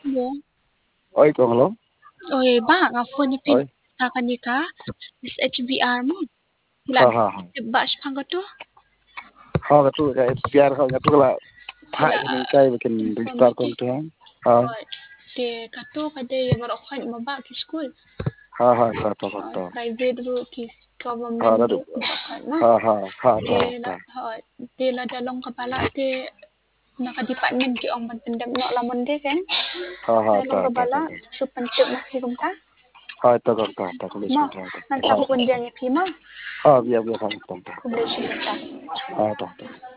Mo. Oi, kung hello? Oy, ba nga phone ni pin Oi. ta kanika is HBR mo. Ha Hilan ha ha. ba siya pang to? Ha ka tu ka biar ka tu la phai Hila ni kai bikin register ko informative. tu ha. Oy, de kato kade ya baro kan maba ki school. Ha ha ka to ka to. Private ro ki Ha government da ro du. kan no. Ha ha ha De ta la ta. hoy, de la dalong kapala de naka department ki ong pandem no lamon de kan. Ha ha ta Dalong ta kapala ta ta. su pentuk masih kumta. Ha ta ka ta ko Mo, lesin ta. nan sa Ha ko ha. kunjang ni pima. Ha biar biar ha ta ta. Kumlesin ta. Ha ta ta.